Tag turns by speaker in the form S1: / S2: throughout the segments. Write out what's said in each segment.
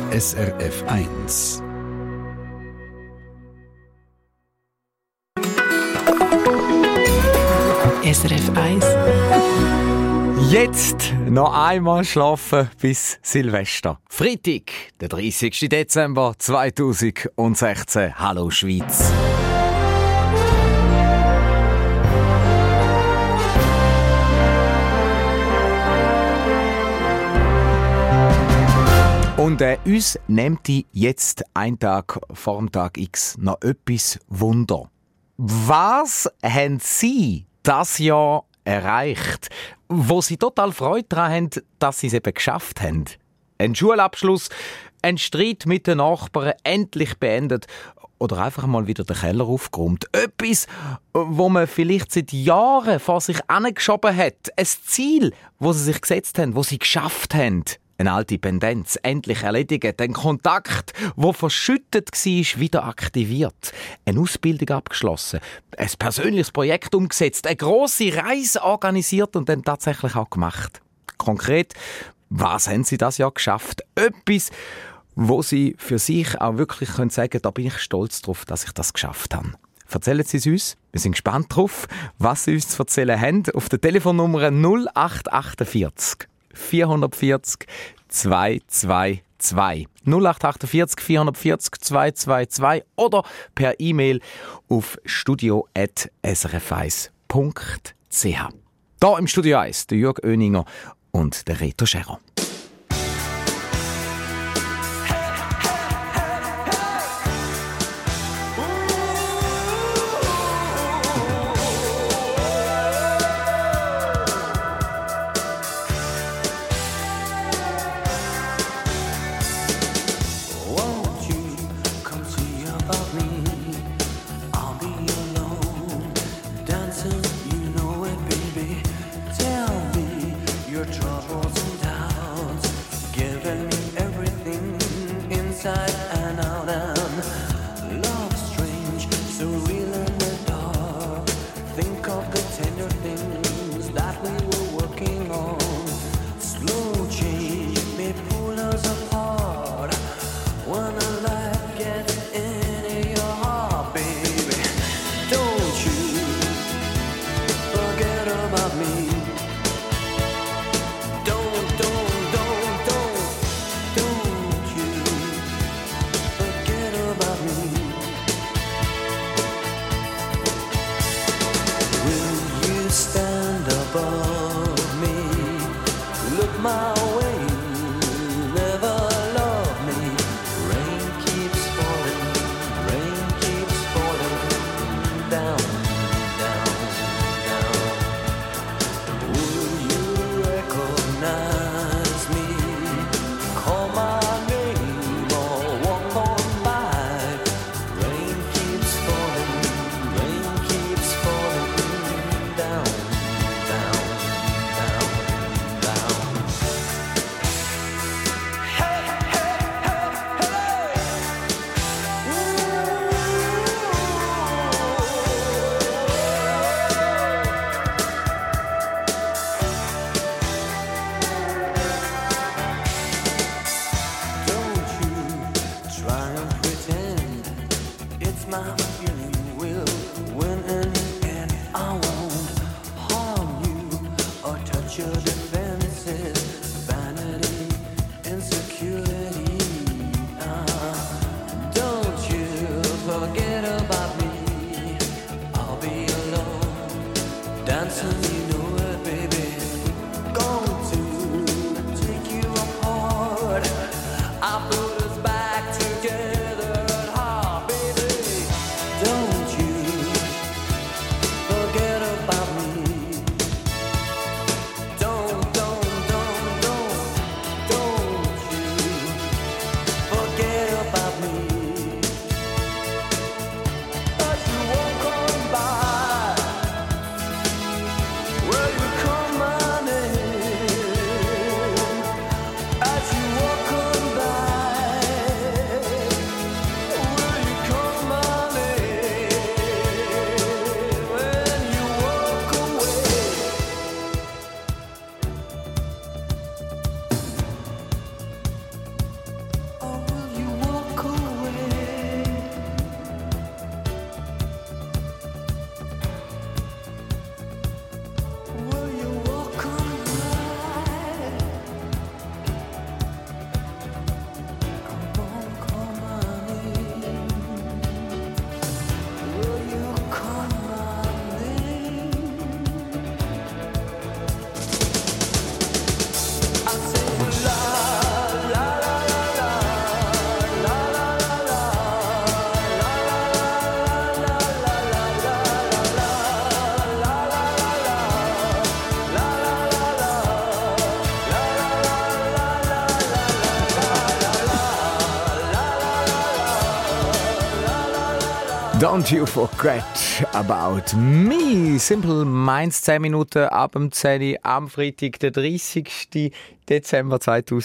S1: SRF 1.
S2: SRF 1.
S3: Jetzt noch einmal schlafen bis Silvester. Freitag, der 30. Dezember 2016. Hallo Schweiz. Und uns nimmt jetzt ein Tag vor dem Tag X noch etwas Wunder. Was haben Sie das Jahr erreicht, wo Sie total Freude daran haben, dass Sie es eben geschafft haben? Ein Schulabschluss, ein Streit mit den Nachbarn endlich beendet oder einfach mal wieder den Keller aufgeräumt. Etwas, wo man vielleicht seit Jahren vor sich angeschoben hat. Ein Ziel, wo Sie sich gesetzt haben, wo Sie geschafft haben. Eine alte Pendenz, endlich erledigt. Ein Kontakt, der verschüttet war, wieder aktiviert. Eine Ausbildung abgeschlossen. Ein persönliches Projekt umgesetzt. Eine grosse Reise organisiert und dann tatsächlich auch gemacht. Konkret, was haben Sie das Jahr geschafft? Etwas, wo Sie für sich auch wirklich sagen können, da bin ich stolz drauf, dass ich das geschafft habe. Erzählen Sie es uns. Wir sind gespannt drauf, was Sie uns zu erzählen haben. Auf der Telefonnummer 0848 440 222 0848 440 222 oder per E-Mail auf studio@srf1.ch. Hier im Studio 1 der Jürg Oeninger und der Reto Scherer.
S4: Your troubles and doubts.
S3: Don't you forget about me. Simple Minds, 10 Minuten ab dem 10 Uhr am Freitag, der 30. Dezember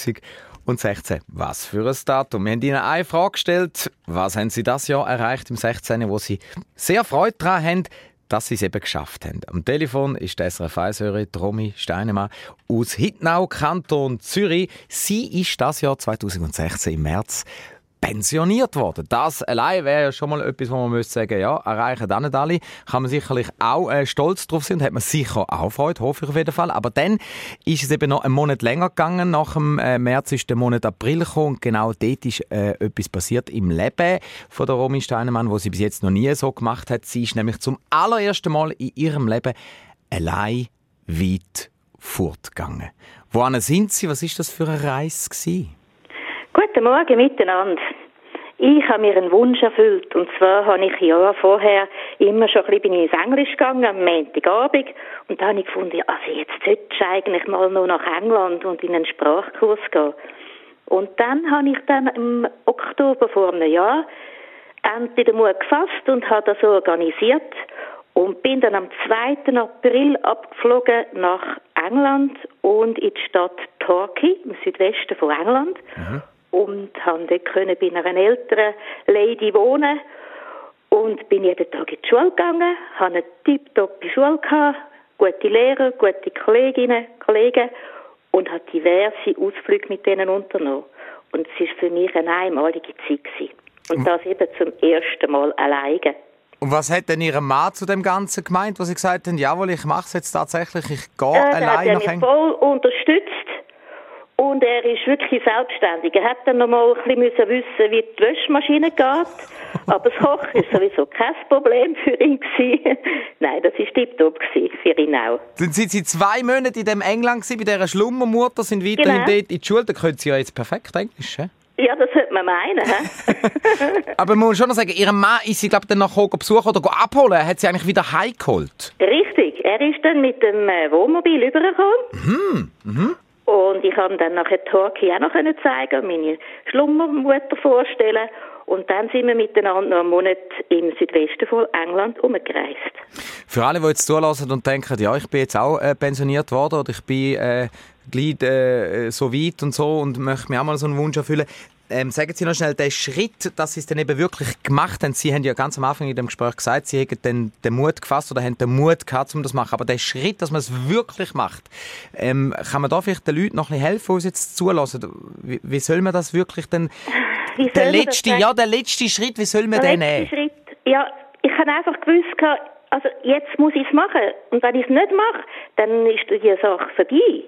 S3: 2016. Was für ein Datum. Wir haben Ihnen eine Frage gestellt. Was haben Sie das Jahr erreicht, im 16., wo Sie sehr Freude daran haben, dass Sie es eben geschafft haben? Am Telefon ist die SRF 1-Hörerin Romy Steinemann aus Hittnau, Kanton Zürich. Sie ist das Jahr 2016 im März pensioniert worden. Das allein wäre ja schon mal etwas, wo man müsste sagen, ja, erreichen das nicht alle. Kann man sicherlich auch stolz drauf sein und hat man sicher auch Freude, hoffe ich auf jeden Fall. Aber dann ist es eben noch einen Monat länger gegangen. Nach dem März ist der Monat April gekommen und genau dort ist etwas passiert im Leben von der Romy Steinemann, was sie bis jetzt noch nie so gemacht hat. Sie ist nämlich zum allerersten Mal in ihrem Leben allein weit fortgegangen. Wohin sind Sie? Was ist das für eine Reise gewesen?
S2: Guten Morgen miteinander. Ich habe mir einen Wunsch erfüllt. Und zwar habe ich Jahre vorher immer schon ein bisschen ins Englisch gegangen, am Montagabend. Und da habe ich gefunden, also jetzt solltest du eigentlich mal noch nach England und in einen Sprachkurs gehen. Und dann habe ich dann im Oktober vor einem Jahr endlich den Mut gefasst und habe das organisiert. Und bin dann am 2. April abgeflogen nach England und in die Stadt Torquay, im Südwesten von England. Mhm. Und konnte dort bei einer älteren Lady wohnen und bin jeden Tag in die Schule gegangen, hatte eine tipptoppe Schule gehabt, gute Lehrer, gute Kolleginnen, Kollegen und habe diverse Ausflüge mit denen unternommen. Und es war für mich eine einmalige Zeit gewesen. Und das eben zum ersten Mal alleine.
S3: Und was hat denn Ihr Mann zu dem Ganzen gemeint, wo Sie gesagt haben, jawohl, ich mache es jetzt tatsächlich, ich gehe allein nach England?
S2: Er hat mich voll unterstützt. Und er ist wirklich selbstständig. Er hat dann noch mal ein bisschen wissen, wie die Wäschmaschine geht. Aber das Kochen war sowieso kein Problem für ihn gewesen. Nein, das war tipptopp für ihn auch.
S3: Dann sind Sie 2 Monate in dem England gewesen, bei dieser Schlummermutter, sind weiterhin dort in die Schule. Da können Sie ja jetzt perfekt Englisch, he?
S2: Ja, das sollte man meinen.
S3: Aber man muss schon noch sagen, Ihr Mann ist Sie, glaube ich, dann noch besuchen oder abholen. Er hat Sie eigentlich wieder heimgeholt.
S2: Richtig. Er ist dann mit dem Wohnmobil rübergekommen. Mhm. Und ich konnte dann nachher Torquay auch noch zeigen, meine Schlummermutter vorstellen. Und dann sind wir miteinander noch einen Monat im Südwesten von England umgereist. Für
S3: alle, die jetzt zulassen und denken, ja, ich bin jetzt auch pensioniert worden oder ich bin gleich so weit und so und möchte mir auch mal so einen Wunsch erfüllen. Sagen Sie noch schnell den Schritt, dass Sie es dann eben wirklich gemacht haben. Sie haben ja ganz am Anfang in dem Gespräch gesagt, Sie hätten dann den Mut gefasst oder haben den Mut gehabt, um das zu machen. Aber der Schritt, dass man es wirklich macht, kann man da vielleicht den Leuten noch ein bisschen helfen, die uns jetzt zulassen? Wie soll man das wirklich dann... Der letzte Schritt, wie soll man den nehmen? Schritt,
S2: ja, ich habe einfach gewusst, also jetzt muss ich es machen. Und wenn ich es nicht mache, dann ist die Sache vorbei.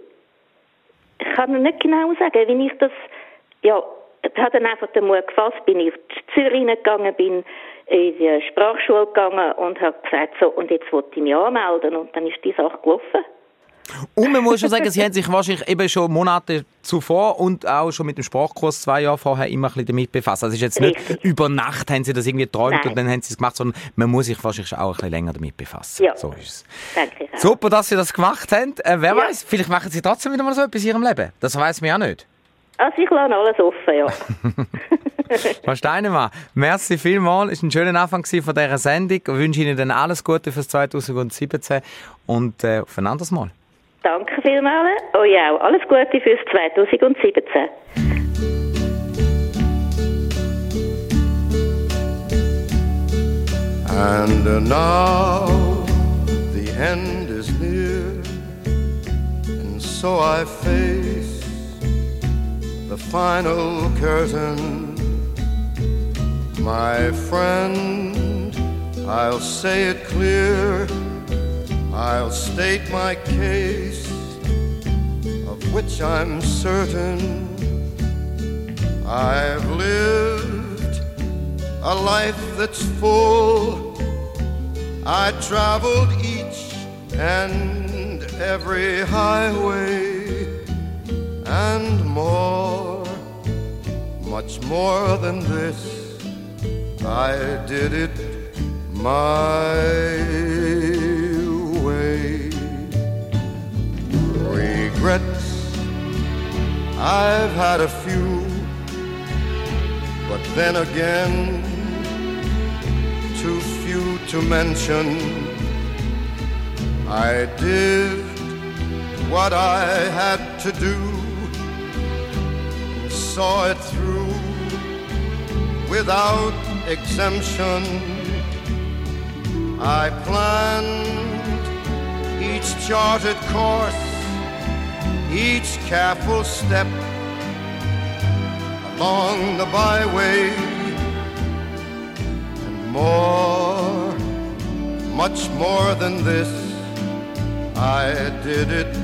S2: Ich kann nicht genau sagen, wie ich das... Ja, ich habe dann einfach den Mut gefasst, bin ich auf Zürich gegangen, bin in die Sprachschule gegangen und habe gesagt, so, und jetzt wollte ich mich anmelden. Und dann ist die Sache gelaufen.
S3: Und man muss schon sagen, Sie haben sich wahrscheinlich eben schon Monate zuvor und auch schon mit dem Sprachkurs 2 Jahre vorher immer ein bisschen damit befasst. Also es ist jetzt nicht über Nacht, haben Sie das irgendwie geträumt und dann haben Sie es gemacht, sondern man muss sich wahrscheinlich auch ein bisschen länger damit befassen.
S2: Ja,
S3: so ist es.
S2: Danke.
S3: Super, dass Sie das gemacht haben. Wer weiß, vielleicht machen Sie trotzdem wieder mal so etwas in Ihrem Leben. Das weiss man ja nicht.
S2: Also ich lasse alles offen, ja.
S3: Frau Steinemann, merci vielmals. Es war ein schöner Anfang von dieser Sendung. Ich wünsche Ihnen dann alles Gute für 2017 und auf ein anderes Mal.
S2: Danke vielmals. Euch auch. Alles Gute fürs 2017.
S4: And now the end is near, and so I face the final curtain. My friend, I'll say it clear, I'll state my case, of which I'm certain. I've lived a life that's full. I traveled each and every highway and more, much more than this. I did it my way. Regrets, I've had a few, but then again, too few to mention. I did what I had to do, saw it through without exemption. I planned each charted course, each careful step along the byway, and more, much more than this, I did it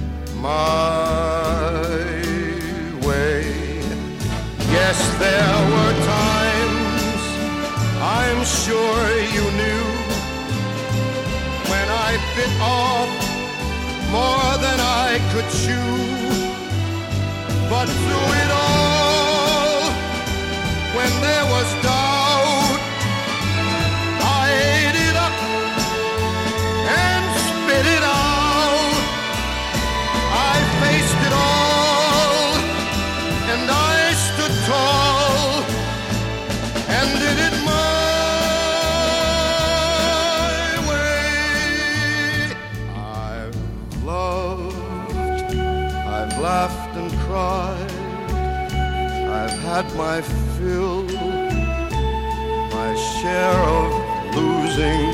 S4: my way. Yes, there were times, I'm sure you knew, when I bit off more than I could chew. But through it all, when there was doubt, I ate it up and spit it out. I faced it all, and I stood tall and did it my way. I've loved, I've laughed and cried, I've had my fill, my share of losing,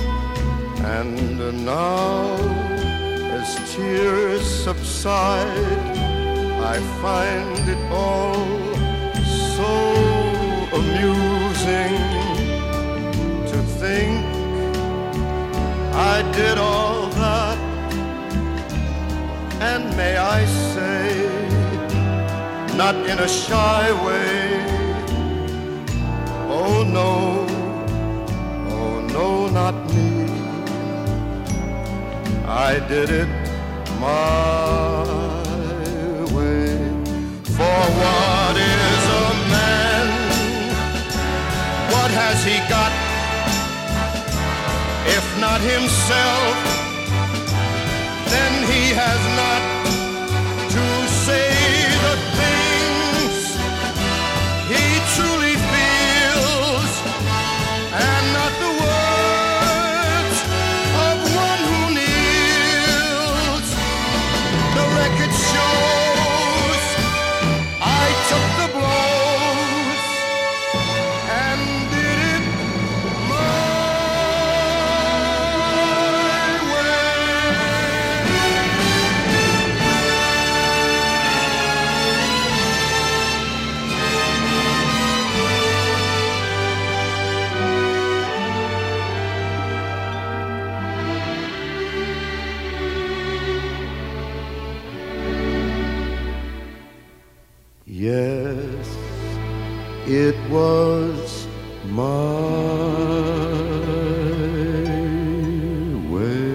S4: and now as tears subside, I find it all so amusing to think I did all that, and may I say, not in a shy way, oh no, not me. I did it my way. For what is a man? What has he got? If not himself, then he has not to say the things he truly feels, and not the words of one who kneels. The record shows I took the blows and did it my Yes, it was my way.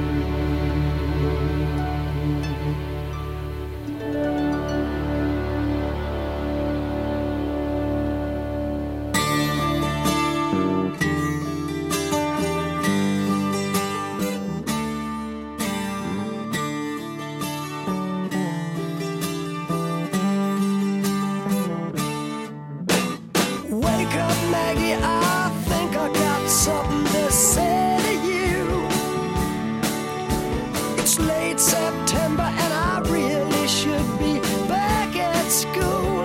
S5: Wake up, Maggie, I think I got something to say to you. It's late September and I really should be back at school.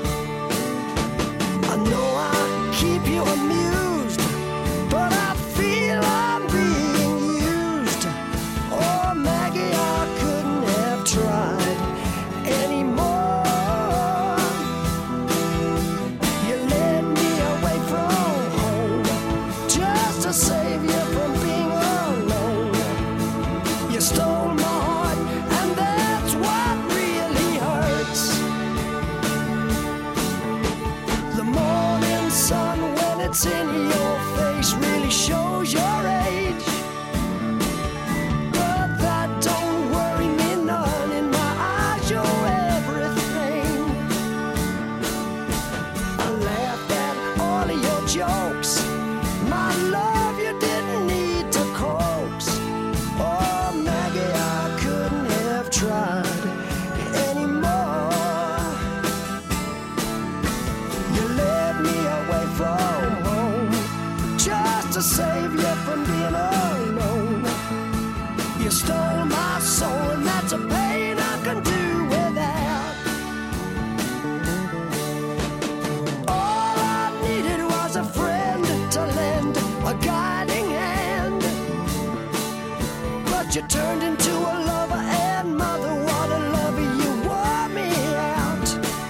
S5: I know I keep you amused, but I feel I'm being used. Oh, Maggie, I couldn't have tried anymore. You led me away from home just to save you from being alone. You stole my heart, and that's what really hurts. The morning sun, when it's in your face, really shows your age. But that don't worry me none. In my eyes, you're everything. I laughed at all of your jokes. My love, you didn't need to coax. Oh, Maggie, I couldn't have tried anymore. You led me away from home just to save you from being alone. You stole my soul, and that's a pain I can do without. All I needed was a friend to lend a guiding hand, but you turned into a lover and mother. What a lover, you wore me out.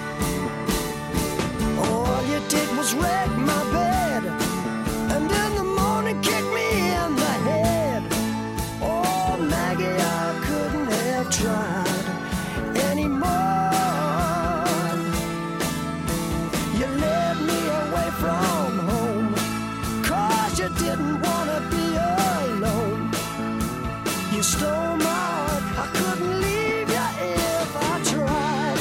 S5: All you did was wreck my bed, and in the morning kick me in the head. Oh, Maggie, I couldn't have tried anymore. You led me away from home, 'cause you didn't want to be alone. You stole my heart, I couldn't leave you if I tried.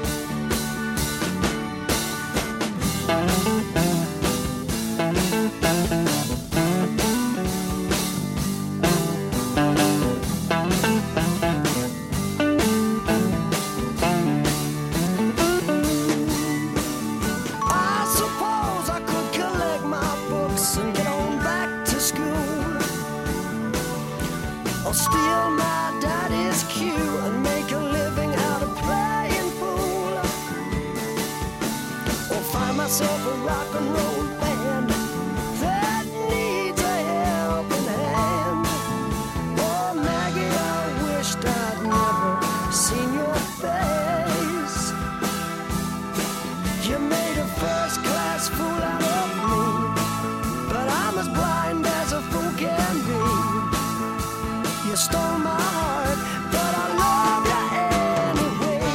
S5: I suppose I could collect my books and get on back to school, or steal my daddy's cue and make a living out of playing pool, or find myself a rock and roll band that needs a helping hand. Oh, Maggie, I wished I'd never seen your face. You made a first-class fool out of me, but I'm as blind as a fool can be. You stole my heart, but I love you anyway.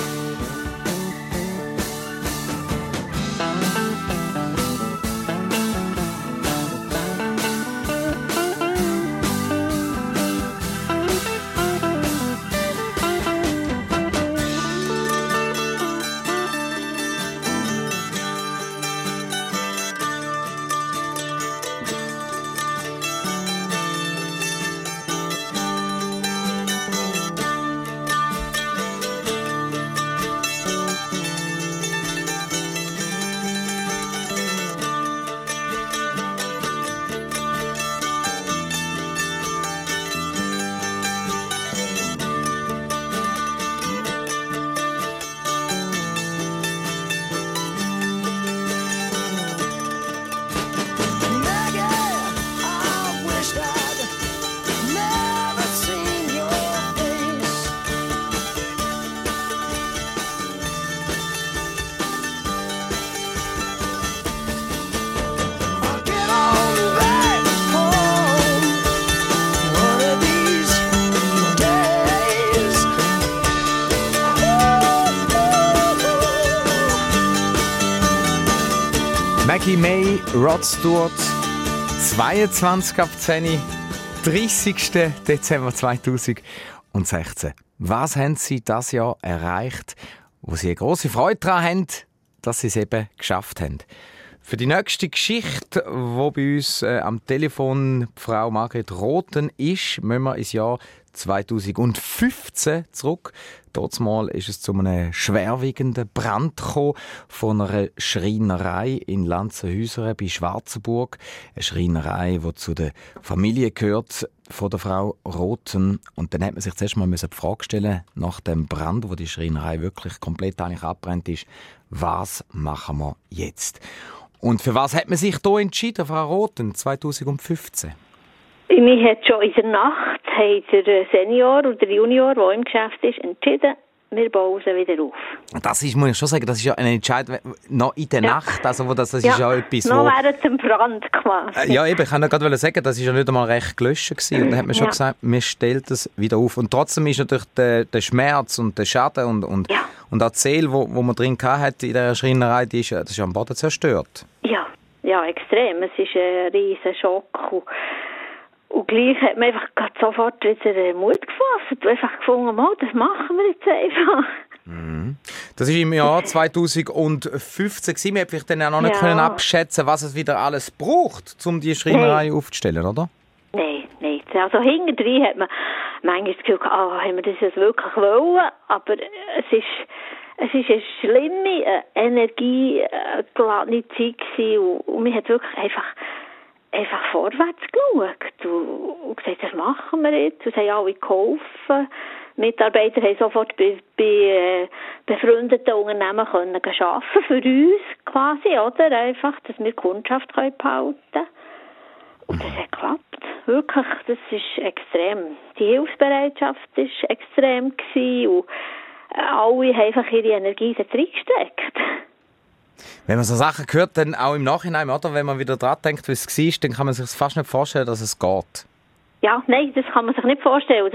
S3: Maggie May, Rod Stewart, 22 ab 10, 30. Dezember 2016. Was haben Sie das Jahr erreicht, wo Sie eine grosse Freude daran haben, dass Sie es eben geschafft haben? Für die nächste Geschichte, die bei uns am Telefon Frau Margret Rothen ist, müssen wir ins Jahr 2015 zurück. Dortmal ist es zu einem schwerwiegenden Brand gekommen von einer Schreinerei in Lanzenhäusern bei Schwarzenburg. Eine Schreinerei, die zu der Familie gehört von der Frau Rothen. Und dann hat man sich zuerst mal die Frage stellen, nach dem Brand, wo die Schreinerei wirklich komplett eigentlich abbrennt ist, was machen wir jetzt? Und für was hat man sich da entschieden, Frau Rothen, 2015?
S2: Mich hat schon in der Nacht der Senior oder der Junior, der im Geschäft ist, entschieden, wir bauen sie wieder auf.
S3: Das ist, muss ich schon sagen, das ist ja ein Entscheid noch in der Nacht. Also das ist ja etwas,
S2: noch während dem Brand quasi.
S3: Ja, eben, ich kann gerade sagen, das war ja nicht einmal recht gelöscht gewesen. Und dann hat man schon gesagt, wir stellen das wieder auf. Und trotzdem ist natürlich der Schmerz und der Schaden und auch die Seele, wo man drin hatte in dieser Schreinerei, das ist am Boden zerstört.
S2: Ja, extrem. Es ist ein riesen Schock. Und gleich hat man einfach sofort wieder Mut gefasst und einfach gefunden, das machen wir jetzt einfach.
S3: Das war im Jahr 2015. Wir hätten dann auch noch nicht können abschätzen, was es wieder alles braucht, um die Schreinerei aufzustellen, oder?
S2: Nein. Also hintendrein hat man manchmal das Gefühl, haben wir das jetzt wirklich wollen, aber es ist eine schlimme, energiegeladene Zeit gewesen und man hat wirklich einfach einfach vorwärts geschaut und gesagt, das machen wir jetzt. Es haben alle geholfen. Mitarbeiter haben sofort bei befreundeten Unternehmen können arbeiten für uns quasi, oder? Einfach, dass wir die Kundschaft behalten können. Und das hat geklappt. Wirklich, das ist extrem. Die Hilfsbereitschaft war extrem gewesen und alle haben einfach ihre Energie da reingesteckt.
S3: Wenn man so Sachen hört, dann auch im Nachhinein, oder? Wenn man wieder dran denkt, wie es war, dann kann man sich fast nicht vorstellen, dass es geht. Ja,
S2: nein, das kann man sich nicht vorstellen.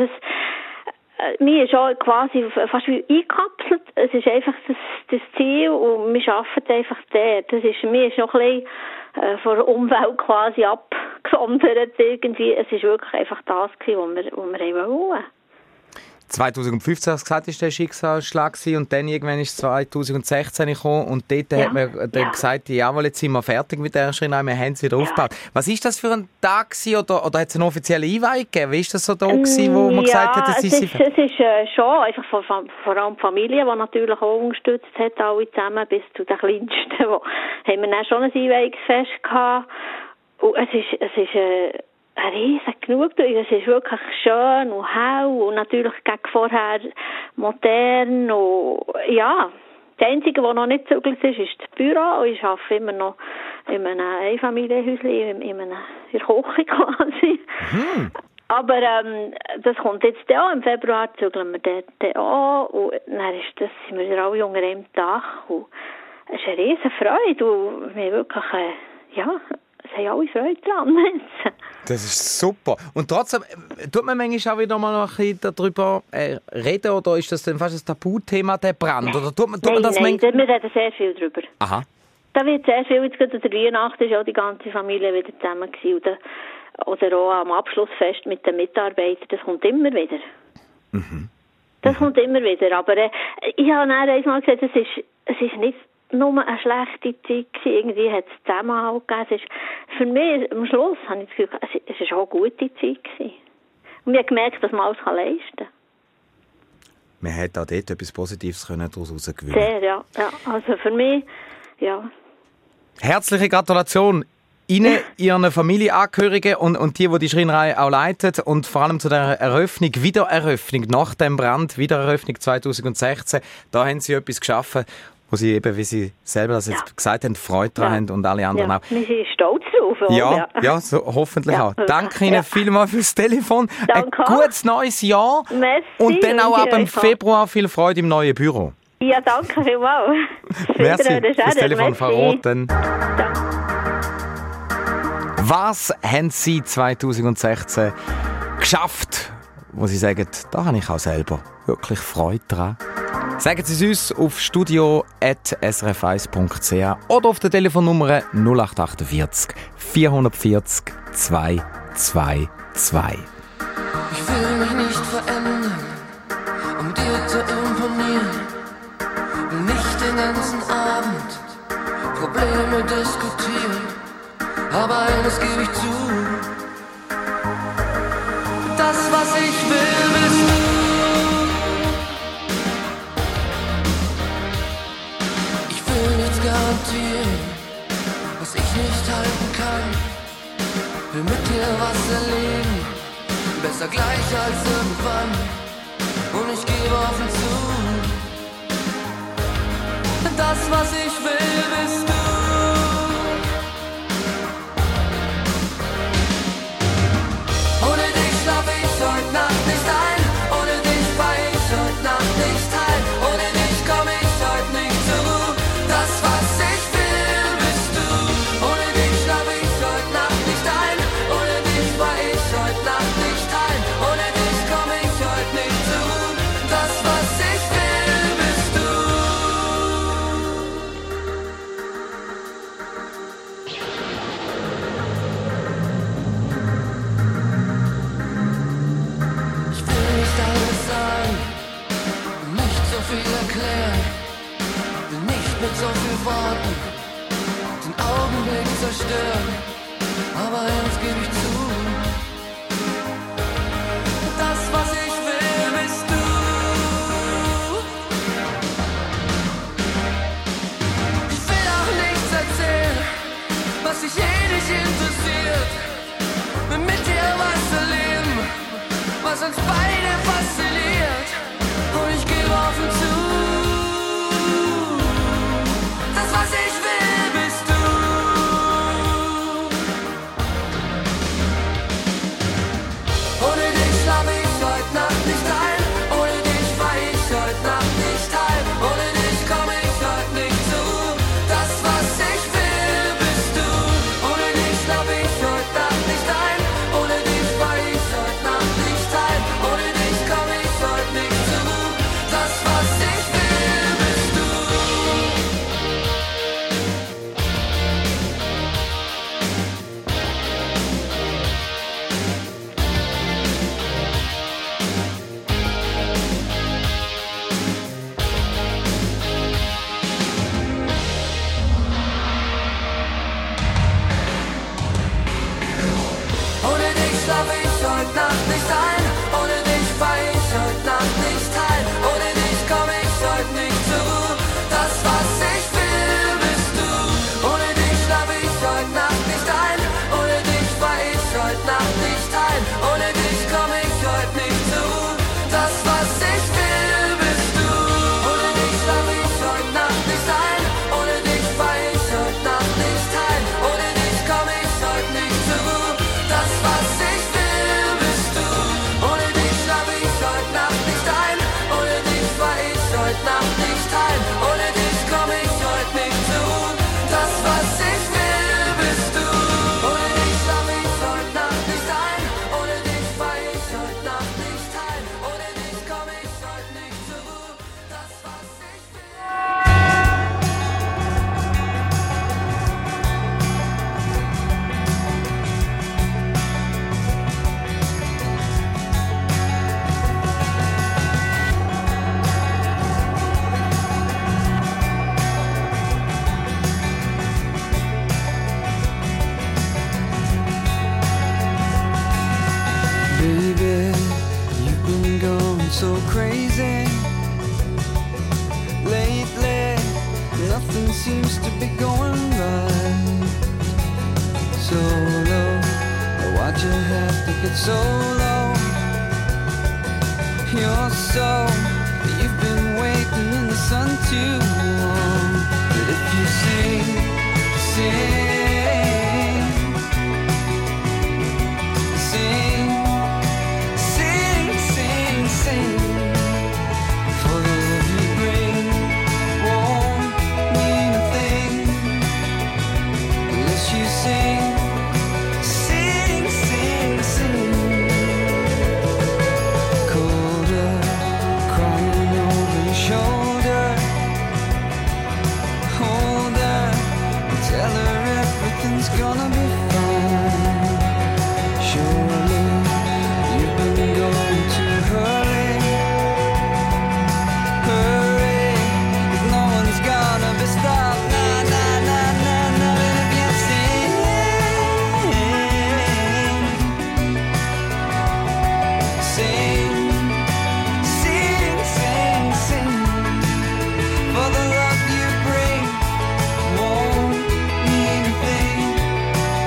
S2: Mir ist auch quasi fast wie eingekapselt. Es ist einfach das Ziel und wir arbeiten einfach dort. Mir ist noch ein bisschen von der Umwelt quasi abgesondert irgendwie. Es ist wirklich einfach das gewesen, was wir wollen.
S3: 2015, hast du gesagt, war der Schicksalsschlag und dann irgendwann ist 2016 gekommen und dort hat man dann gesagt, jawohl, jetzt sind wir fertig mit der Schreinerei, wir haben es wieder aufgebaut. Was war das für ein Tag gewesen, oder hat es eine offizielle Einweihung gegeben? Wie war das so da gewesen, wo man gesagt hat, es ist
S2: schon einfach vor allem die Familie, die natürlich auch unterstützt hat, alle zusammen, bis zu den Kleinsten, haben wir dann schon ein Einweihungsfest gehabt. Und es ist eine riesen Genugtuung. Es ist wirklich schön und hell und natürlich gegen vorher modern und ja. Das Einzige, was noch nicht zügelt ist das Büro. Und ich arbeite immer noch in einem Einfamilienhäuschen, in der Küche quasi. Aber das kommt jetzt auch. Im Februar zügeln wir dort an und dann sind wir alle unter einem Dach. Und es ist eine riesen Freude und wir wirklich, es haben alle Freude dran.
S3: Das ist super. Und trotzdem, tut man manchmal auch wieder mal noch ein bisschen darüber reden, oder ist das dann fast ein Tabuthema, der Brand? Oder tut man das
S2: nein, wir reden sehr viel darüber.
S3: Aha.
S2: Da wird sehr viel, jetzt gerade an der Weihnachten ist auch die ganze Familie wieder zusammen gewesen. Oder auch am Abschlussfest mit den Mitarbeitern, das kommt immer wieder. Das kommt immer wieder, aber ich habe dann einmal gesagt, es ist nicht nur eine schlechte Zeit gewesen. Irgendwie hat es Zusammenhalt gegeben. Es ist, für mich, am Schluss, habe ich das Gefühl, es war auch eine gute Zeit gewesen. Und wir haben gemerkt, dass man alles leisten kann.
S3: Man hat auch dort etwas Positives daraus herausgewinnen.
S2: Sehr, ja. Also für mich, ja.
S3: Herzliche Gratulation Ihnen, Ihren Familienangehörigen und die Schreinerei auch leiten und vor allem zu der Wiedereröffnung nach dem Brand, Wiedereröffnung 2016. Da haben Sie etwas geschaffen, wo Sie eben, wie Sie selber das jetzt gesagt haben, Freude daran haben und alle anderen auch.
S2: Wir sind stolz drauf.
S3: Ja, so hoffentlich auch. Danke Ihnen vielmals fürs Telefon.
S2: Danke.
S3: Ein gutes neues Jahr.
S2: Merci.
S3: Und dann auch ab dem Februar viel Freude im neuen Büro.
S2: Ja, danke vielmals.
S3: Merci fürs Telefon verraten. Was haben Sie 2016 geschafft, wo Sie sagen, da habe ich auch selber wirklich Freude dran? Sagen Sie es uns auf studio@srf1.ch oder auf der Telefonnummer 0848 440 222.
S6: Ich will mich nicht verändern, um dir zu imponieren. Nicht den ganzen Abend Probleme diskutieren. Aber eines gebe ich zu: das, was ich will, bist du. Ich will nichts garantieren, was ich nicht halten kann. Will mit dir was erleben, besser gleich als irgendwann. Und ich gebe offen zu: das, was ich will, bist du. Heute Nacht nicht ein, ohne dich war ich heute Nacht nicht heil, ohne dich komm ich heute nicht zur Ruhe. Das, was ich will, bist du. Ohne dich schlaf ich heute Nacht nicht ein, ohne dich war ich heute Nacht nicht heil, ohne dich komm ich heute nicht zur Ruhe. Das, was ich will, bist du. So viel Worten, den Augenblick zerstören, aber eins gebe ich zu: das, was ich will, bist du. Ich will auch nichts erzählen, was sich nicht interessiert. was uns beide fasziniert. Und ich gebe offen zu, das, was ich will, bist du. Ohne dich schlaf ich heute Nacht nicht ein. Ohne dich war ich heute Nacht nicht heil. Ohne dich komm ich heute nicht zur Ruhe. Das, was ich will, bist du. Ohne dich schlaf ich heute Nacht nicht ein. Ohne dich war ich heute Nacht nicht heil. Ohne dich komm ich heute nicht zur Ruhe. Das, was ich will, bist du. Ohne dich schlaf ich heute Nacht nicht ein. Ohne dich war ich heute Nacht nicht heil. Ohne dich komm ich heute nicht zur Ruhe. Das, was ich will, bist du. Ohne dich schlaf ich heute Nacht nicht ein. Ohne dich war ich heute Nacht nicht heil. Ohne dich komm ich heute nicht zur Ruhe. Das, was ich will, bist du. Ohne dich schlaf ich heute Nacht nicht ein. Ohne dich war ich heute Nacht nicht heil. Ohne dich komm ich heute nicht zur Ruhe. Das, was ich will, bist du. Ohne dich schlaf ich heute Nacht nicht ein. Ohne dich war ich heute Nacht nicht heil. Ohne dich komm ich heute nicht zur Ruhe. Das, was ich will, bist du. Ohne dich schlaf ich heute Nacht nicht ein. Ohne dich war ich heute Nacht nicht heil. Ohne dich komm ich heute nicht zur Ruhe. Das, was ich will.
S7: Baby, you've been going so crazy lately. Nothing seems to be going right. So low, why'd you have to get so low? You're so, you've been waiting in the sun too long. But if you sing, sing, sing, sing, sing, sing, for the love you bring won't mean a thing unless you sing, sing, sing, sing. Colder, crying over your shoulder. Hold her and tell her everything's gonna be fine. Surely you've been going too hurry, hurry. If no one's gonna be stopped, nah, nah, nah, nah, nah. And if you sing, sing, sing, sing, sing, for the love you bring won't mean a thing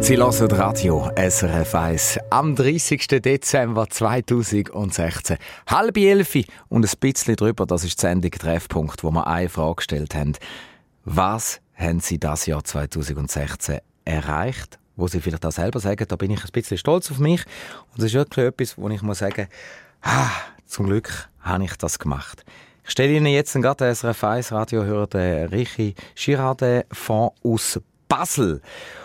S3: Sie hören Radio SRF 1 am 30. Dezember 2016. 10:30 und ein bisschen drüber, das ist die Sendung Treffpunkt, wo wir eine Frage gestellt haben. Was haben Sie das Jahr 2016 erreicht? Wo Sie vielleicht auch selber sagen, da bin ich ein bisschen stolz auf mich. Und das ist wirklich etwas, wo ich muss sagen, zum Glück habe ich das gemacht. Ich stelle Ihnen jetzt gerade den SRF 1 Radiohörer, den Richie Girardet aus Basel.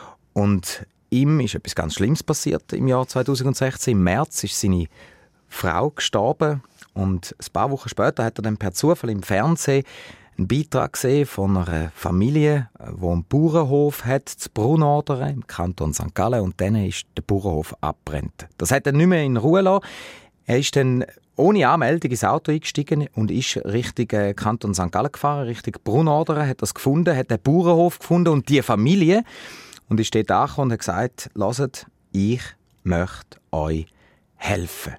S3: Und ihm ist etwas ganz Schlimmes passiert im Jahr 2016. Im März ist seine Frau gestorben und ein paar Wochen später hat er dann per Zufall im Fernsehen einen Beitrag gesehen von einer Familie, die einen Bauernhof hat, zu Brunordern im Kanton St. Gallen, und dann ist der Bauernhof abgebrannt. Das hat er nicht mehr in Ruhe gelassen. Er ist dann ohne Anmeldung ins Auto eingestiegen und ist Richtung Kanton St. Gallen gefahren, Richtung Brunordern, hat das gefunden, hat den Bauernhof gefunden und die Familie, und ist dort angekommen und hat gesagt, hört, ich möchte euch helfen.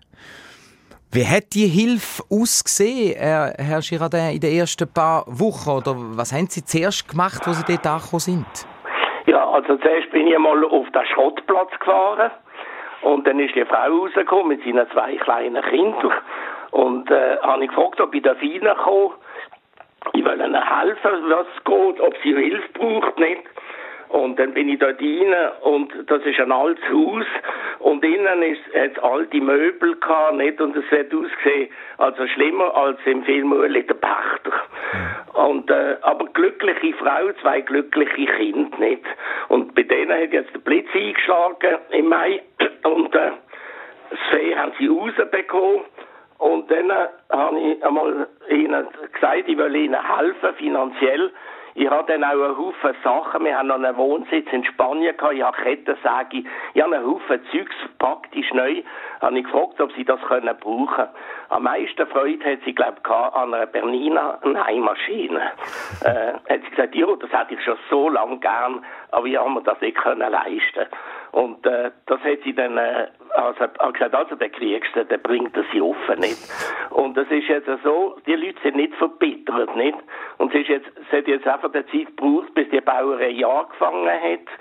S3: Wie hat die Hilfe ausgesehen, Herr Girardet, in den ersten paar Wochen? Oder was haben Sie zuerst gemacht, als Sie dort angekommen sind?
S8: Ja, also zuerst bin ich mal auf den Schrottplatz gefahren. Und dann ist die Frau rausgekommen mit seinen 2 kleinen Kindern. Und habe ich gefragt, ob ich reinkommen darf. Ich will ihnen helfen, was geht, ob sie Hilfe braucht, nicht. Und dann bin ich dort rein und das ist ein altes Haus und innen hat es alte Möbel gehabt, nicht? Und es hat ausgesehen, also schlimmer als im Film Ueli der Pächter. Und, aber glückliche Frau, 2 glückliche Kinder, nicht? Und bei denen hat jetzt der Blitz eingeschlagen im Mai und das Fee haben sie rausbekommen. Und dann habe ich einmal ihnen gesagt, ich will ihnen helfen, finanziell. Ich habe dann auch einen Haufen Sachen. Wir haben noch einen Wohnsitz in Spanien gehabt. Ich habe Kettensäge. Ich habe einen Haufen Zeugs verpackt, ist neu. Habe ich gefragt, ob sie das brauchen können. Am meisten Freude hat sie, glaube ich, an einer Bernina Nähmaschine. Hat sie gesagt, ja, das hätte ich schon so lange gern, aber ich habe mir das nicht leisten. Und das hat sie dann gesagt, also der kriegst du, der bringt er sie offen, nicht? Und das ist jetzt so, die Leute sind nicht verbittert, nicht? Und es hat jetzt einfach die Zeit gebraucht, bis die Bauerei angefangen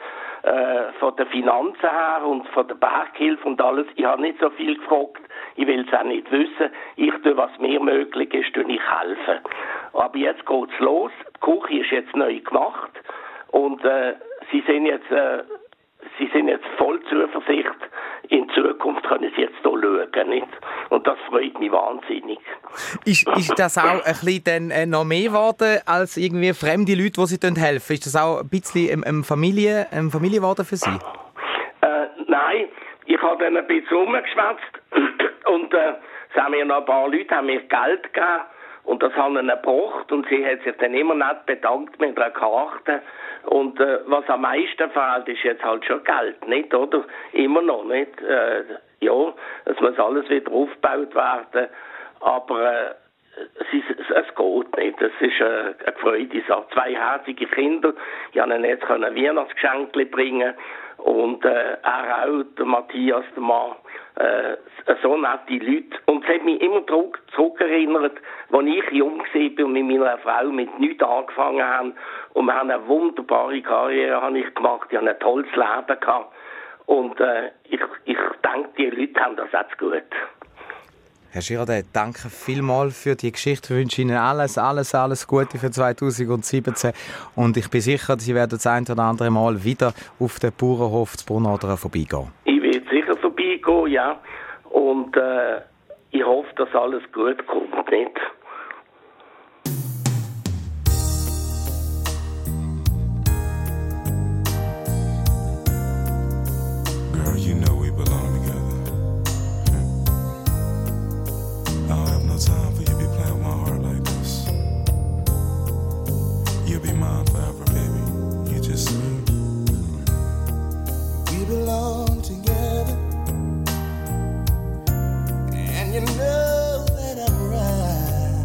S8: hat, von den Finanzen her und von der Berghilfe und alles. Ich habe nicht so viel gefragt, ich will es auch nicht wissen. Ich tue, was mir möglich ist, tue ich helfen. Aber jetzt geht's los, die Küche ist jetzt neu gemacht und sie sind jetzt voll Zuversicht. In Zukunft können sie jetzt hier schauen, nicht? Und das freut mich wahnsinnig.
S3: Ist das auch ein bisschen dann noch mehr geworden als irgendwie fremde Leute, die sie helfen? Ist das auch ein bisschen eine Familie geworden für Sie?
S8: Nein, ich habe dann ein bisschen rumgeschwätzt und es haben mir noch ein paar Leute haben mir Geld gegeben. Und das haben ihnen gebracht und sie hat sich dann immer nett bedankt mit einer Karte. Und was am meisten fehlt, ist jetzt halt schon Geld, nicht, oder? Immer noch, nicht? Ja, es muss alles wieder aufgebaut werden, aber es geht nicht. Es ist eine Freude. 2 herzige Kinder, ich konnte ihnen jetzt Weihnachtsgeschenke bringen und er auch, der Matthias, der Mann, so nette Leute. Und es hat mich immer zurückerinnert, als ich jung war und mit meiner Frau mit nichts angefangen haben. Und wir haben eine wunderbare Karriere gemacht. Ich hatte ein tolles Leben gehabt. Und ich denke, die Leute haben das auch gut.
S3: Herr Girardet, danke vielmals für die Geschichte. Ich wünsche Ihnen alles Gute für 2017. Und ich bin sicher, Sie werden das ein oder andere Mal wieder auf den Bauernhof zu Brunordern vorbeigehen.
S8: Ich werde sicher vorbeigehen, ja. Und ich hoffe, dass alles gut kommt, nicht?
S9: Girl, you know we belong together. I don't have no time for you to be playing with my heart like this. You'll be mine forever, baby. You just say.
S5: We belong together, and you know that I'm right.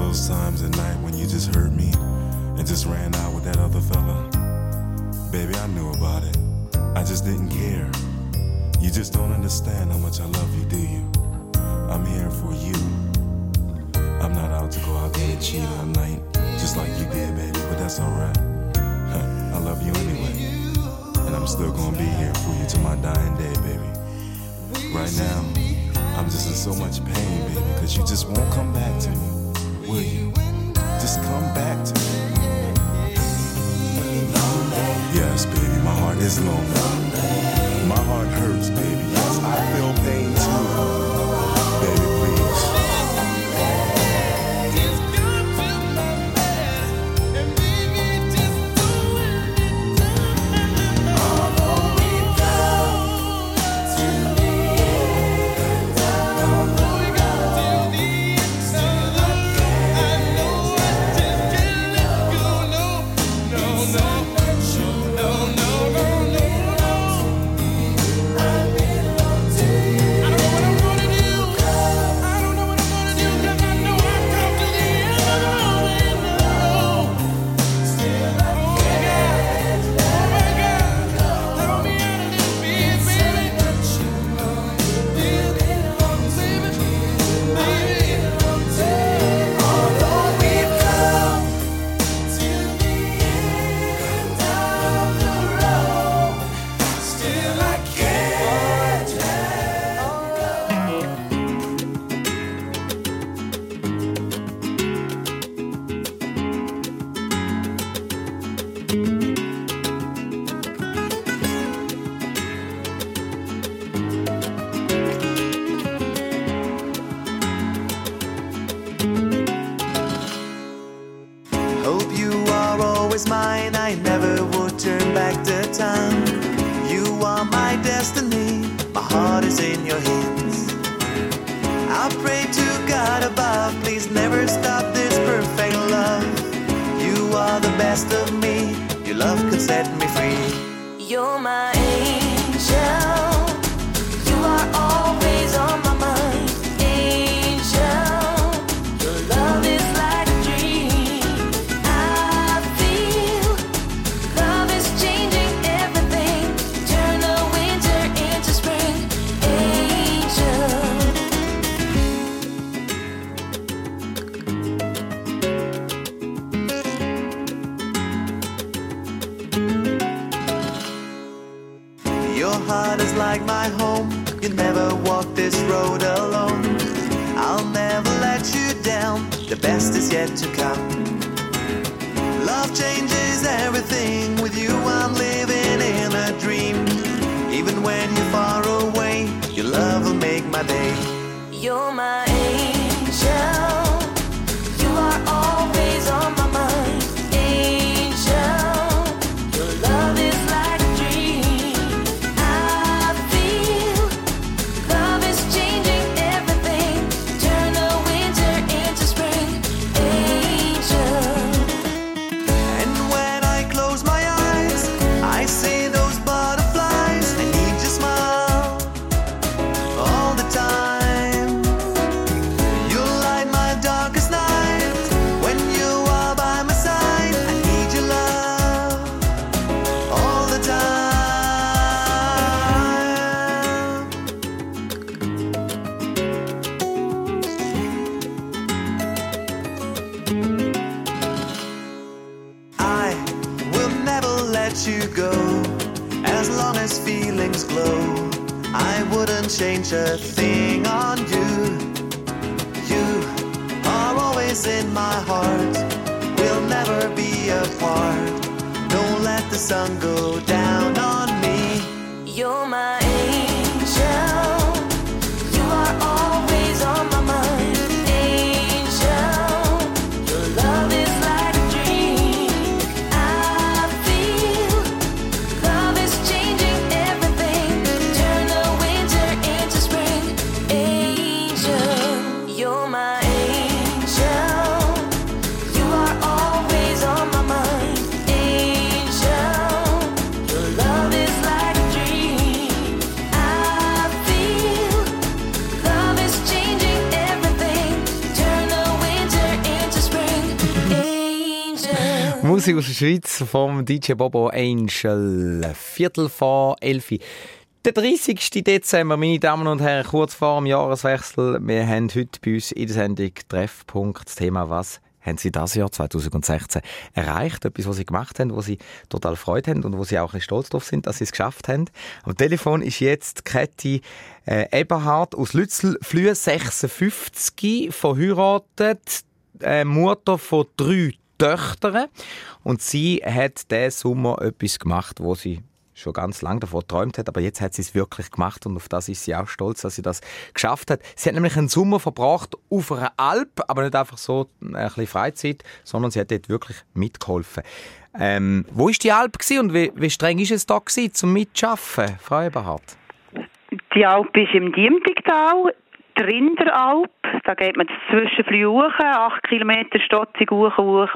S9: those times at night when you just hurt me and just ran out with that other fella? Baby, I knew about it. I just didn't care. You just don't understand how much I love you, do you? I'm here for you. I'm not out to go out there and cheat all night, just like you did, baby, but that's alright. I love you anyway. And I'm still gonna be here for you till my dying day, baby. Right now, I'm just in so much pain, baby, because you just won't come back to me, will you? Just come back to me. Yes, baby, my heart is lonely. My heart hurts, baby. Yes, I feel pain too. Baby, please.
S10: Mine, I never would turn back the time. You are my destiny, my heart is in your hands. I pray to God above, please never stop this perfect love. You are the best of me, your love can set me free.
S11: You're my angel, you are always on my mind. Angel, your love is like a dream. I feel love is changing everything. Turn the winter into spring. Angel.
S10: Your heart is like my home. You never walk this road alone. I'll never let you down. The best is yet to come. Love changes everything. With you I'm living in a dream. Even when you're far away, your love will make my day.
S11: You're my angel, you are always on my mind. Angel, your love is like a dream. I feel love is changing everything. Turn the winter into spring. Angel.
S10: And when I close my eyes, I see those butterflies. I need your smile all the time. You light my darkest night. When you are by my side, I need your love all the time. I will never let you go. As long as feelings glow, I wouldn't change a thing on you. You are always in my heart. We'll never be apart. Don't let the sun go down on me.
S11: You're my angel, you are always on my mind. Angel, your love is like a dream. I feel love is changing everything. Turn the winter into spring. Angel, you're my angel, you are always on my mind. Angel, your love is like a dream. I
S3: Musik aus der Schweiz vom DJ Bobo Angel. 11:15. Der 30. Dezember, meine Damen und Herren, kurz vor dem Jahreswechsel. Wir haben heute bei uns in der Sendung Treffpunkt das Thema «Was haben Sie das Jahr 2016 erreicht?» Etwas, was Sie gemacht haben, wo Sie total Freude haben und wo Sie auch ein bisschen stolz darauf sind, dass Sie es geschafft haben. Am Telefon ist jetzt Käthi Eberhard aus Lützel, Flüe 56, verheiratet, Mutter von 3 Töchtern. Und sie hat diesen Sommer etwas gemacht, wo sie schon ganz lange davon geträumt hat, aber jetzt hat sie es wirklich gemacht und auf das ist sie auch stolz, dass sie das geschafft hat. Sie hat nämlich einen Sommer verbracht auf einer Alp, aber nicht einfach so ein bisschen Freizeit, sondern sie hat dort wirklich mitgeholfen. Wo war die Alp und wie streng war es da zum Mitschaffen, Frau Eberhard?
S12: Die Alp ist im Diemtigtal, die Rinderalp. Da geht man zwischen hoch, 8 Kilometer stotzig hoch.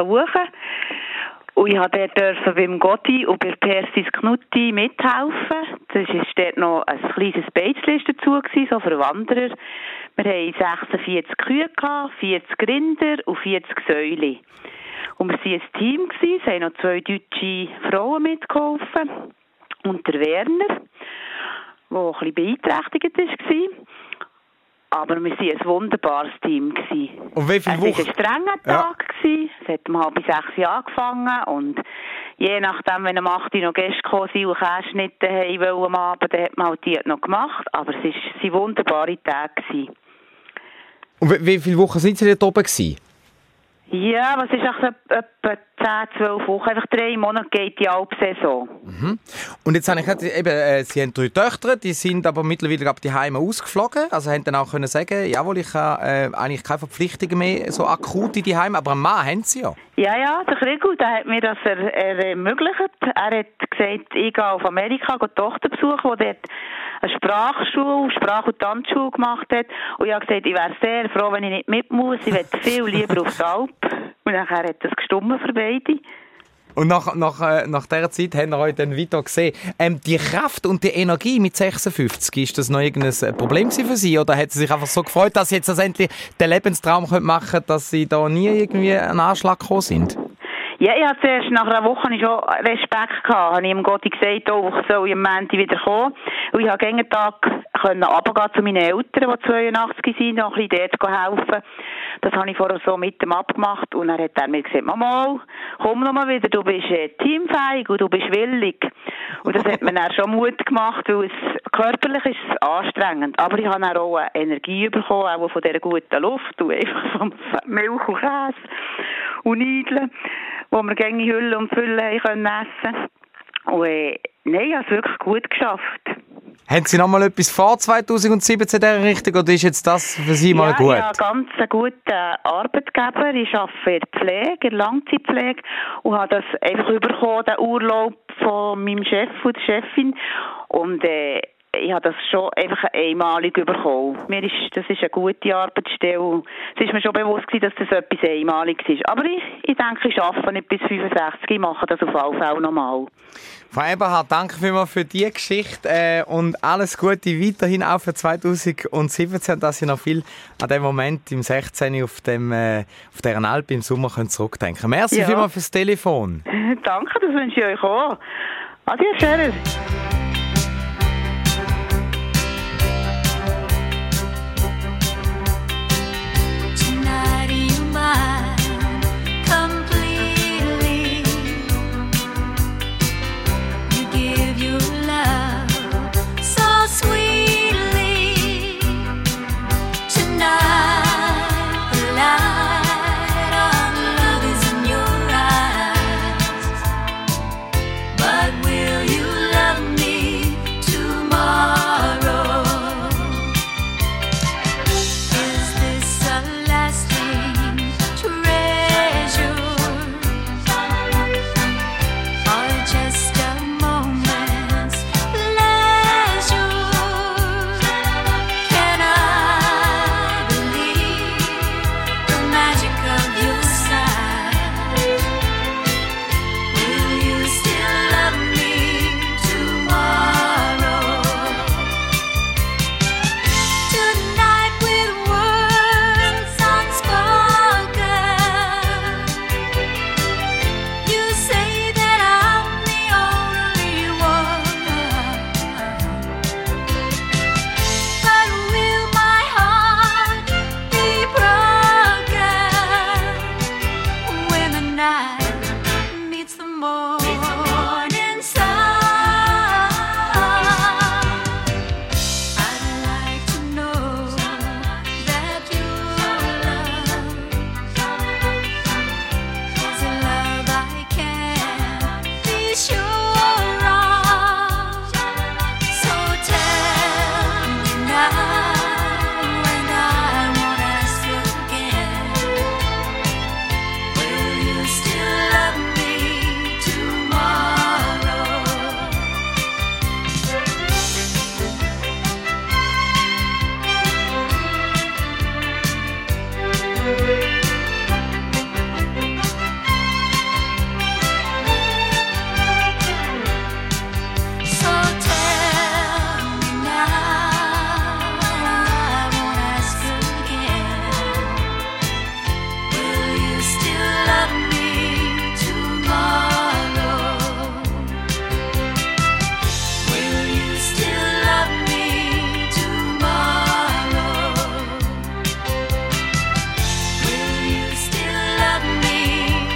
S12: Und ich durfte dort beim Gotti und bei Persis Knutti mithelfen. Das war dort noch ein kleines Beizlist dazu, so für Wanderer. Wir hatten 46 Kühe, 40 Rinder und 40 Säule. Und wir waren ein Team, es haben noch 2 deutsche Frauen mitgeholfen. Und der Werner, der ein bisschen beeinträchtigt war. Aber wir waren ein wunderbares Team.
S3: Und wie viele Wochen?
S12: Es war ein strenger Tag. Es hat um 5:30 angefangen. Und je nachdem, wenn am 8 Uhr noch Gäste gekommen sind und Käseschnitte haben am Abend, dann hat man halt die noch gemacht. Aber es waren wunderbare Tage.
S3: Und wie viele Wochen sind Sie dort oben gewesen?
S12: Ja, was ist etwa 10, 12 Wochen. Einfach 3 Monate geht die Alpsaison.
S3: Mhm. Und jetzt habe ich gehört, eben, Sie haben 3 Töchter, die sind aber mittlerweile die Heime ausgeflogen. Also haben dann auch können sagen, jawohl, ich habe eigentlich keine Verpflichtungen mehr so akut in die Heime, aber einen Mann haben Sie ja.
S12: Ja, der Kriegel, der hat mir das ermöglicht. Er hat gesagt, ich gehe auf Amerika, die Tochter besuchen, die dort eine Sprach- und Tanzschule gemacht hat. Und ich habe gesagt, ich wäre sehr froh, wenn ich nicht mit muss. Ich möchte viel lieber auf die Alp. Und nachher hat das gestummen für beide.
S3: Und nach dieser Zeit haben wir euch dann weiter gesehen. Die Kraft und die Energie mit 56, ist das noch irgendein Problem für Sie? Oder hat Sie sich einfach so gefreut, dass Sie jetzt endlich den Lebenstraum machen können, dass Sie da nie irgendwie einen Anschlag gekommen sind?
S12: Ja, ich hatte zuerst nach einer Woche schon Respekt gehabt. Habe ich ihm Gotti gesagt, ich soll am Montag wieder kommen. Und ich konnte jeden Tag runtergehen zu meinen Eltern, die 82 sind, noch ein bisschen dort helfen. Das habe ich vorher so mit ihm abgemacht. Und dann hat er mir gesagt, Mama, komm noch mal wieder, du bist teamfähig und du bist willig. Und das hat mir dann schon Mut gemacht, weil körperlich ist es anstrengend. Aber ich habe dann auch Energie bekommen, auch von dieser guten Luft und einfach vom Milch und Käse und Nudeln, wo wir gängig Hülle und Fülle essen können. Und nein, ich habe es wirklich gut geschafft.
S3: Haben Sie noch mal etwas vor 2017 in dieser Richtung, oder ist jetzt das für Sie mal gut?
S12: Ja, ich habe einen ganz guten Arbeitgeber. Ich arbeite in der Pflege, in der Langzeitpflege und habe das einfach bekommen, den Urlaub von meinem Chef und der Chefin. Und ich habe das schon einfach einmalig bekommen. Das ist eine gute Arbeitsstelle. Es ist mir schon bewusst gewesen, dass das etwas Einmaliges ist. Aber ich denke, ich arbeite nicht bis 65. Ich mache das auf alle Fälle nochmal.
S3: Frau Eberhard, danke vielmals für diese Geschichte und alles Gute weiterhin auch für 2017, dass Sie noch viel an dem Moment im 16. auf dieser Alp im Sommer zurückdenken können. Merci vielmals fürs Telefon.
S12: Danke, das wünsche ich euch auch. Adieu, Scherer.
S11: But will you love me?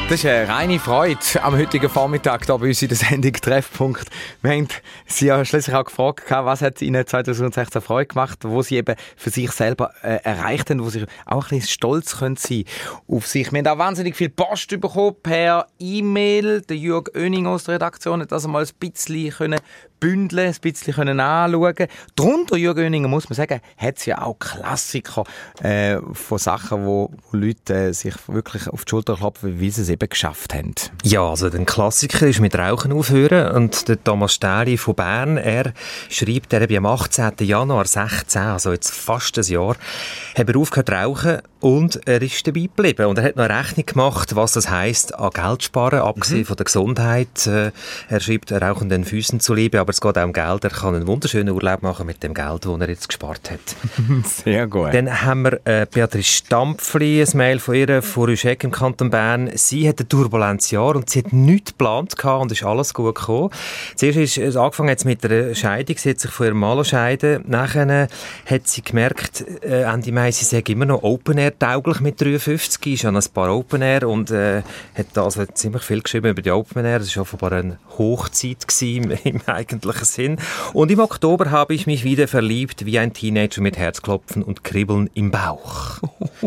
S3: Das ist eine reine Freude am heutigen Vormittag hier bei uns in der Sendung Treffpunkt. Wir haben Sie ja schließlich auch gefragt, was hat Ihnen 2016 Freude gemacht, wo Sie eben für sich selber erreicht haben, wo Sie auch ein bisschen stolz können sein auf sich. Wir haben auch wahnsinnig viel Post bekommen per E-Mail. Der Jürg Oening aus der Redaktion hat das einmal ein bisschen bündeln, ein bisschen anschauen. Darunter, Jürg Oeninger, muss man sagen, hat es ja auch Klassiker von Sachen, wo Leute sich wirklich auf die Schulter klopfen, wie sie es eben geschafft haben.
S13: Ja, also der Klassiker ist mit Rauchen aufhören. Und der Thomas Stähli von Bern, er schreibt, er habe am 18. Januar 16, also jetzt fast ein Jahr, hat er aufgehört zu rauchen und er ist dabei geblieben. Und er hat noch eine Rechnung gemacht, was das heisst, an Geld sparen, abgesehen von der Gesundheit. Er schreibt, rauchenden Füßen zu lieben, aber es geht auch um Geld. Er kann einen wunderschönen Urlaub machen mit dem Geld, das er jetzt gespart hat.
S3: Sehr gut.
S13: Dann haben wir Beatrice Stampfli, ein Mail von ihr, von Rüschegg im Kanton Bern. Sie hat ein turbulentes Jahr und sie hat nichts geplant und ist alles gut gekommen. Zuerst ist es angefangen jetzt mit einer Scheidung. Sie hat sich von ihrem Mann scheiden. Nachher hat sie gemerkt, Ende Mai, sie sei immer noch Open-Air-tauglich mit 53. Ist an ein paar Open-Air und hat da also ziemlich viel geschrieben über die Open-Air. Das war offenbar eine Hochzeit gewesen, im eigentlichen Sinn. Und im Oktober habe ich mich wieder verliebt wie ein Teenager mit Herzklopfen und Kribbeln im Bauch.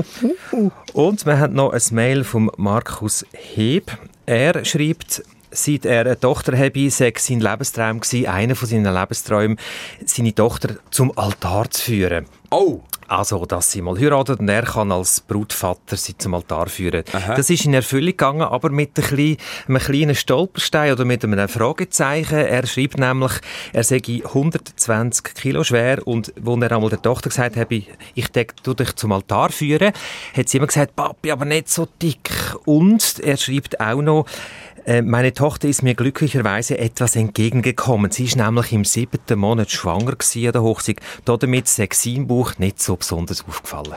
S13: Und wir haben noch ein Mail von Markus Heb. Er schreibt, seit er eine Tochter habe, sei sein Lebenstraum gewesen, einer von seinen Lebensträumen, seine Tochter zum Altar zu führen.
S3: Oh!
S13: Also, dass sie mal heiratet und er kann als Brutvater sie zum Altar führen.
S3: Aha.
S13: Das ist in Erfüllung gegangen, aber mit einem kleinen Stolperstein oder mit einem Fragezeichen. Er schreibt nämlich, er sei 120 Kilo schwer und wo er einmal der Tochter gesagt habe, ich tu dich zum Altar führen, hat sie immer gesagt, Papi, aber nicht so dick. Und er schreibt auch noch, meine Tochter ist mir glücklicherweise etwas entgegengekommen. Sie ist nämlich im 7. Monat schwanger gewesen an der Hochzeit. Damit sei sein Bauch nicht so besonders aufgefallen.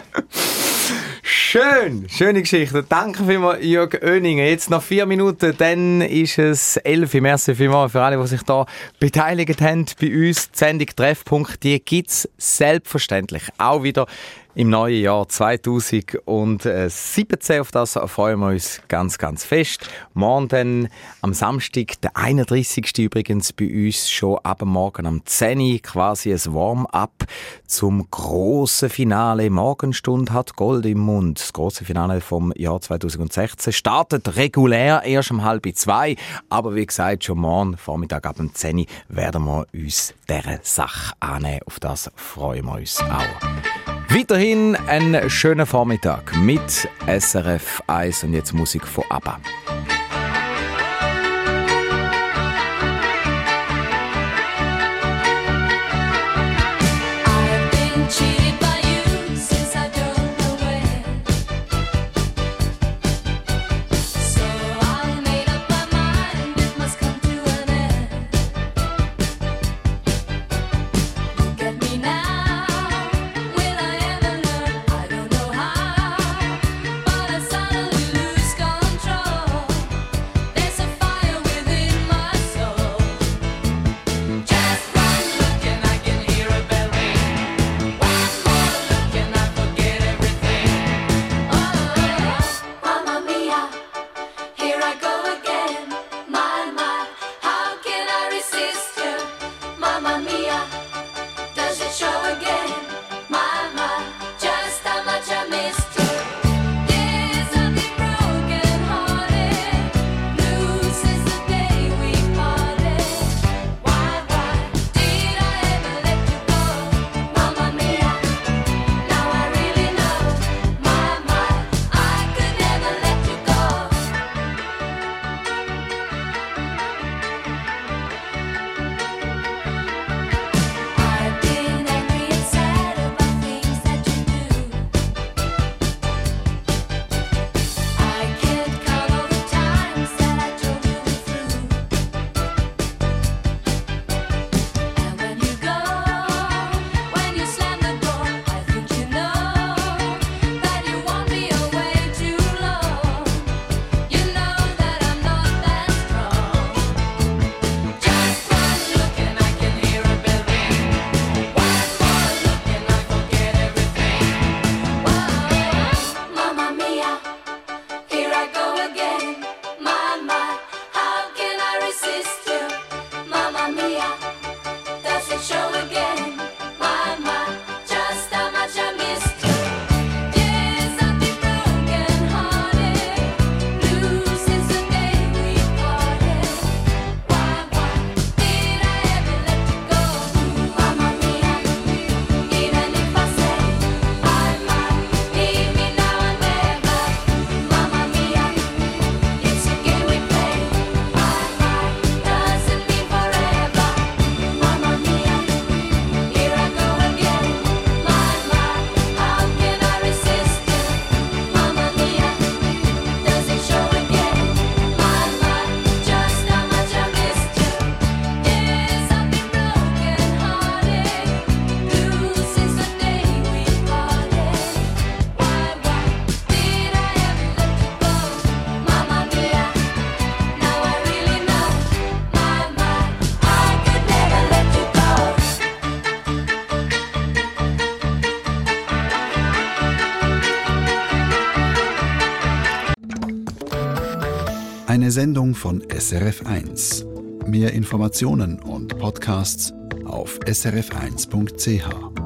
S3: Schön, schöne Geschichte. Danke vielmals, Jürg Oeninger. Jetzt noch 4 Minuten, dann ist es 11 Uhr. Merci vielmals für alle, die sich da beteiligt haben bei uns. Die Sendung Treffpunkt, die gibt es selbstverständlich auch wieder im neuen Jahr 2017. Auf das freuen wir uns ganz, ganz fest. Morgen dann am Samstag, der 31. übrigens bei uns schon ab morgen am 10 Uhr quasi ein Warm-up zum grossen Finale. Morgenstunde hat Gold im Mund. Das grosse Finale vom Jahr 2016 startet regulär erst um 1:30. Aber wie gesagt, schon morgen Vormittag ab dem 10 Uhr werden wir uns dieser Sache annehmen. Auf das freuen wir uns auch. Weiterhin einen schönen Vormittag mit SRF 1 und jetzt Musik von ABBA.
S14: Control.
S1: Eine Sendung von SRF1. Mehr Informationen und Podcasts auf srf1.ch.